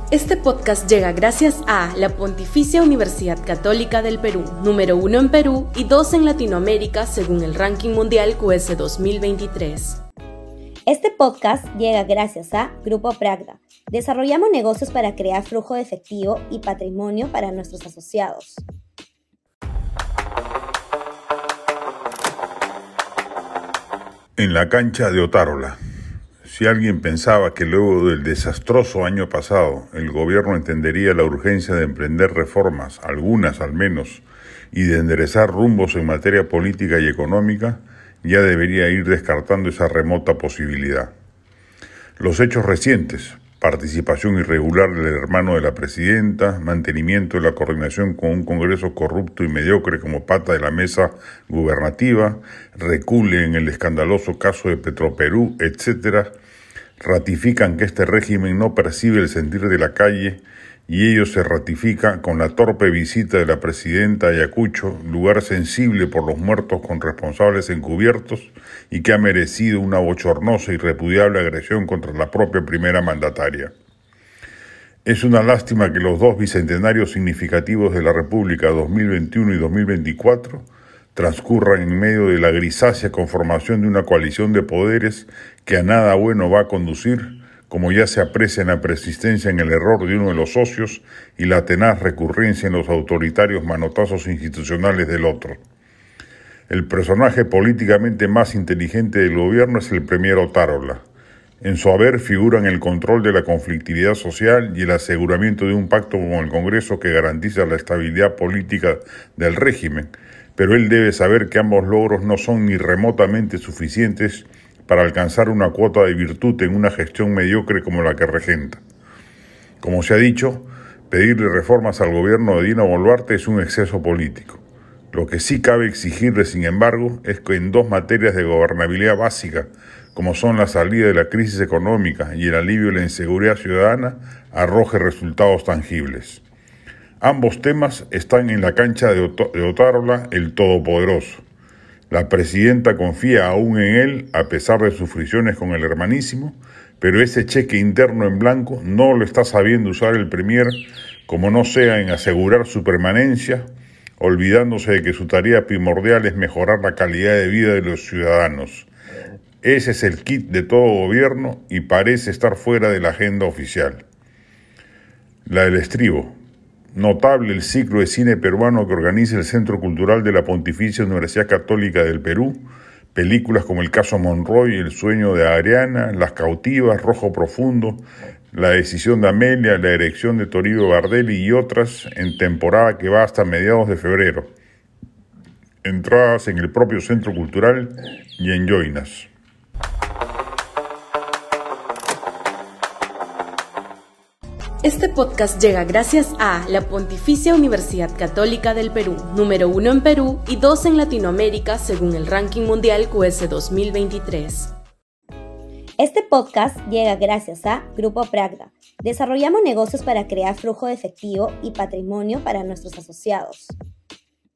Este podcast llega gracias a la Pontificia Universidad Católica del Perú, número 1 en Perú y 2 en Latinoamérica según el ranking mundial QS 2023. Este podcast llega gracias a Grupo Pragda. Desarrollamos negocios para crear flujo de efectivo y patrimonio para nuestros asociados. En la cancha de Otárola. Si alguien pensaba que luego del desastroso año pasado el gobierno entendería la urgencia de emprender reformas, algunas al menos, y de enderezar rumbos en materia política y económica, ya debería ir descartando esa remota posibilidad. Los hechos recientes, participación irregular del hermano de la presidenta, mantenimiento de la coordinación con un Congreso corrupto y mediocre como pata de la mesa gubernativa, recule en el escandaloso caso de Petroperú, etc., ratifican que este régimen no percibe el sentir de la calle y ello se ratifica con la torpe visita de la presidenta a Ayacucho, lugar sensible por los muertos con responsables encubiertos y que ha merecido una bochornosa y repudiable agresión contra la propia primera mandataria. Es una lástima que los dos bicentenarios significativos de la República 2021 y 2024 transcurran en medio de la grisácea conformación de una coalición de poderes que a nada bueno va a conducir, como ya se aprecia en la persistencia en el error de uno de los socios y la tenaz recurrencia en los autoritarios manotazos institucionales del otro. El personaje políticamente más inteligente del gobierno es el premier Otárola. En su haber figuran el control de la conflictividad social y el aseguramiento de un pacto con el Congreso que garantiza la estabilidad política del régimen, pero él debe saber que ambos logros no son ni remotamente suficientes para alcanzar una cuota de virtud en una gestión mediocre como la que regenta. Como se ha dicho, pedirle reformas al gobierno de Dina Boluarte es un exceso político. Lo que sí cabe exigirle, sin embargo, es que en dos materias de gobernabilidad básica, como son la salida de la crisis económica y el alivio de la inseguridad ciudadana, arroje resultados tangibles. Ambos temas están en la cancha de Otárola, el Todopoderoso. La presidenta confía aún en él, a pesar de sus fricciones con el hermanísimo, pero ese cheque interno en blanco no lo está sabiendo usar el premier, como no sea en asegurar su permanencia, olvidándose de que su tarea primordial es mejorar la calidad de vida de los ciudadanos. Ese es el kit de todo gobierno y parece estar fuera de la agenda oficial. La del estribo. Notable el ciclo de cine peruano que organiza el Centro Cultural de la Pontificia Universidad Católica del Perú, películas como El caso Monroy, El sueño de Ariana, Las cautivas, Rojo profundo, La decisión de Amelia, La erección de Toribio Bardelli y otras en temporada que va hasta mediados de febrero. Entradas en el propio Centro Cultural y en Joinas. Este podcast llega gracias a la Pontificia Universidad Católica del Perú, número 1 en Perú y 2 en Latinoamérica según el ranking mundial QS 2023. Este podcast llega gracias a Grupo Pragda. Desarrollamos negocios para crear flujo de efectivo y patrimonio para nuestros asociados.